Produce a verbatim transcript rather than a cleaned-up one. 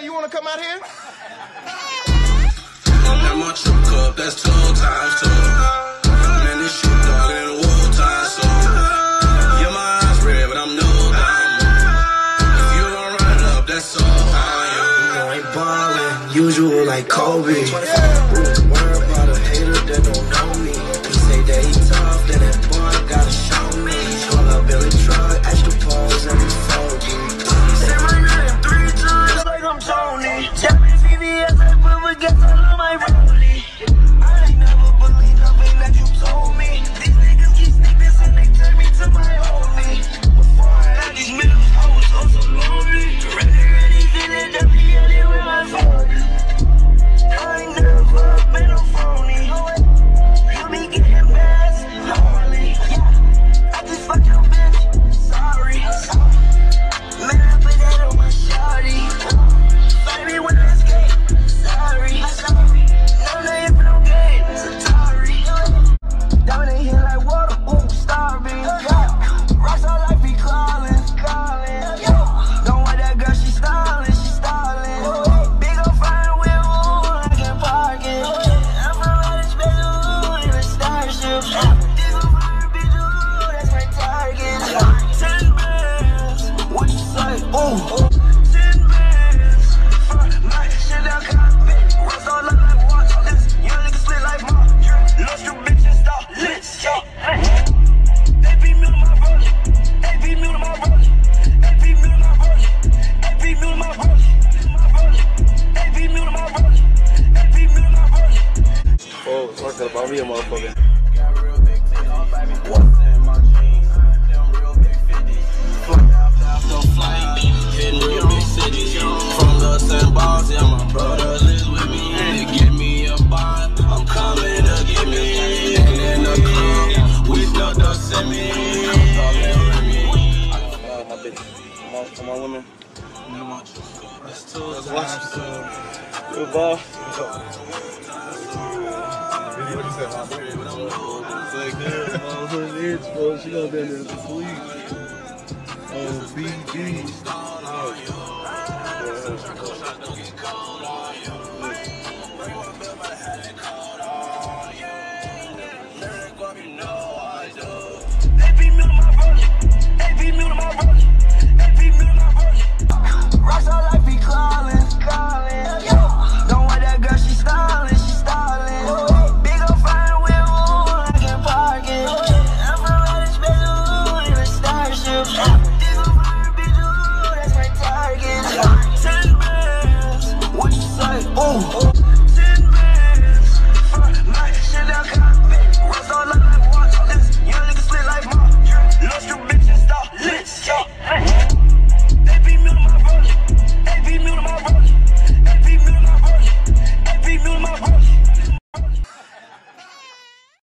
you want to come out here? That my trip cup, that's two times two. Man, this shit dog in the war time, so yeah, my eyes red, but I'm no dumb. If you don't run it up, that's all I am. You know, ain't ballin', usual like Kobe. Yeah. Worry about a hater that don't know me. He say that he tough, then that boy gotta show me. Call up Billy Truck, extra pose, and he's foggy. Say my name three times like I'm Tony. Tell me V V S, I put a guess all of my rollie. I ain't never believed nothing that you told me. These niggas keep sneakers and they turn me to my homie. Before I had these middles, I was oh so lonely. Ready, ready, feeling W anywhere I found you. I ain't never been a phony. You be getting mad, lonely. Yeah, I just fucked your bitch. Sorry. Man, I put that on my shawty. Baby, when I skate, sorry. No name for no game, Atari. Dominate here like water, ooh, starving. Rocks all life be calling, calling. Don't want that girl, she styling, she styling. Big ol' fire wheel, ooh, I can park it. I'm from outer space, ooh, in a starship. This gon' fire, bitch, ooh, that's my target. Ten bands, what you say, ooh. Ten bands, fuck my shit down cockpit. Rocks all up like watch this. You niggas split like mom. Lost your bitch and stop lit. They beat me to my rollie. They beat me to my rollie. They beat me to my rollie. They beat me to my rollie. They beat me to my rollie. They beat me to my rollie. Oh, talk about me a motherfucker. Got real big titties, baby. What's in my jeans? Them real big fifties. Fly after flight, hitting real big cities. From the same balls, yeah, my brothers is with me. They give me a bond, I'm coming to get me. And in the club, we still dustin' me. I'm talking with me. Uh, my bitch. Come on, come on, women. Let's do it. Let's watch it. Good ball. She gonna be in there for sleep. Oh, B D.